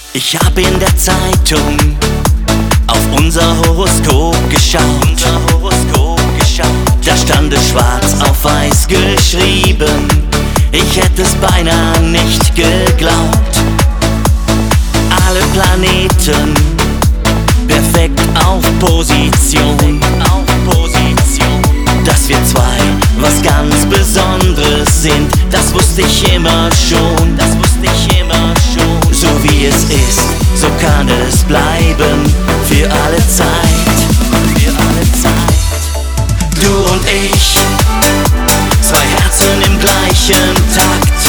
Ich hab in der Zeitung auf unser Horoskop geschaut. Da stand es schwarz auf weiß geschrieben. Ich hätte es beinahe nicht geglaubt. Alle Planeten perfekt auf Position. Dass wir zwei was ganz Besonderes sind, das wusste ich immer schon. So wie es ist, so kann es bleiben für alle Zeit. Du und ich, zwei Herzen im gleichen Takt.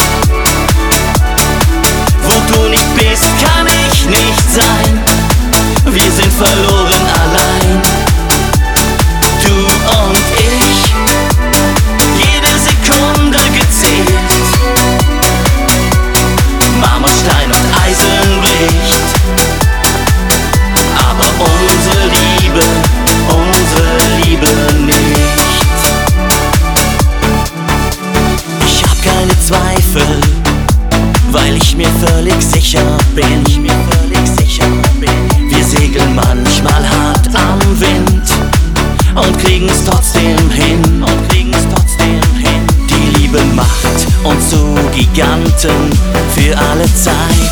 Wo du nicht bist, kann ich nicht sein. Wir sind verloren allein. Du und ich, jede Sekunde gezählt. Marmorstein und Eisen bricht. Aber unsere Liebe nicht. Ich hab keine Zweifel, weil ich mir völlig sicher bin. Wir segeln manchmal hart am Wind und kriegen's trotzdem hin. Die Liebe macht uns zu Giganten für alle Zeit.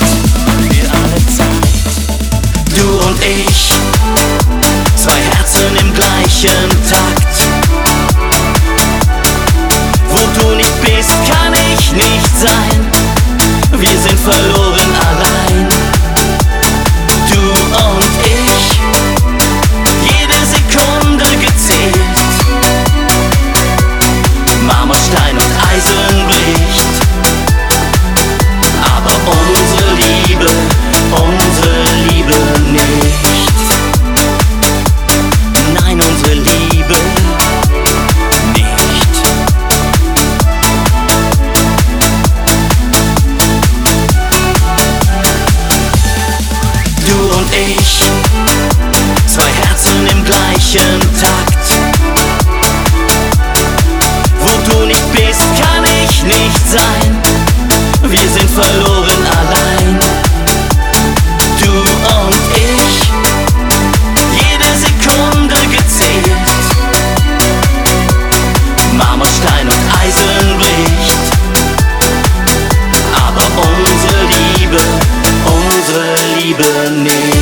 Du und ich, zwei Herzen im gleichen Takt. Wo du nicht bist, kann ich nicht sein. Wir sind verloren allein. Du und ich, jede Sekunde gezählt. Marmorstein und Eisen bricht. Aber unsere Liebe nicht. Nein, unsere Liebe nicht. Du und ich, zwei Herzen im gleichen Takt. Wo du nicht bist, kann ich nicht sein. Wir sind verloren allein. Du und ich, jede Sekunde gezählt. Marmorstein und Eisen bricht. Aber unsere Liebe nicht.